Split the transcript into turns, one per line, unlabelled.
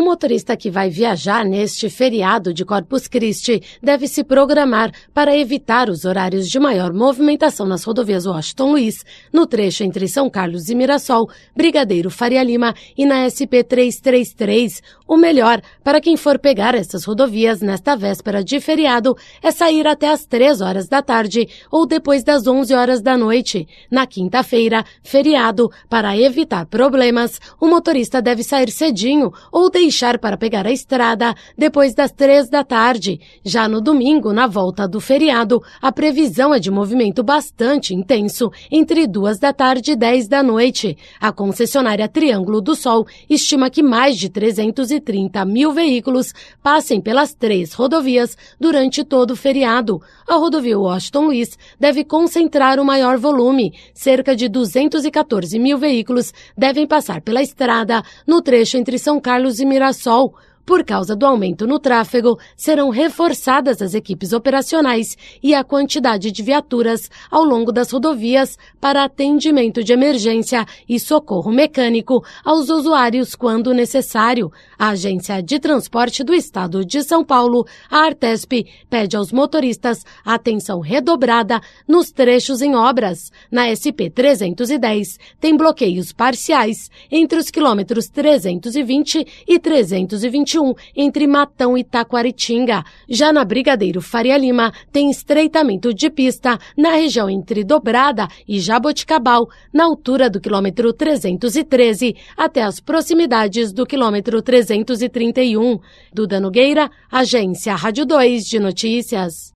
O motorista que vai viajar neste feriado de Corpus Christi deve se programar para evitar os horários de maior movimentação nas rodovias Washington Luiz, no trecho entre São Carlos e Mirassol, Brigadeiro Faria Lima e na SP-333. O melhor para quem for pegar essas rodovias nesta véspera de feriado é sair até às 3 horas da tarde ou depois das 11 horas da noite. Na quinta-feira, feriado, para evitar problemas, o motorista deve sair cedinho ou deixar para pegar a estrada depois das 3 da tarde. Já no domingo, na volta do feriado, a previsão é de movimento bastante intenso entre 2 da tarde e 10 da noite. A concessionária Triângulo do Sol estima que mais de 330 mil veículos passem pelas 3 rodovias durante todo o feriado. A rodovia Washington Luiz deve concentrar o maior volume. Cerca de 214 mil veículos devem passar pela estrada no trecho entre São Carlos e Mirassol. Por causa do aumento no tráfego, serão reforçadas as equipes operacionais e a quantidade de viaturas ao longo das rodovias para atendimento de emergência e socorro mecânico aos usuários quando necessário. A Agência de Transporte do Estado de São Paulo, a Artesp, pede aos motoristas atenção redobrada nos trechos em obras. Na SP-310, tem bloqueios parciais entre os quilômetros 320 e 321, entre Matão e Taquaritinga. Já na Brigadeiro Faria Lima, tem estreitamento de pista na região entre Dobrada e Jaboticabal, na altura do quilômetro 313, até as proximidades do quilômetro 331. Duda Nogueira, Agência Rádio 2 de Notícias.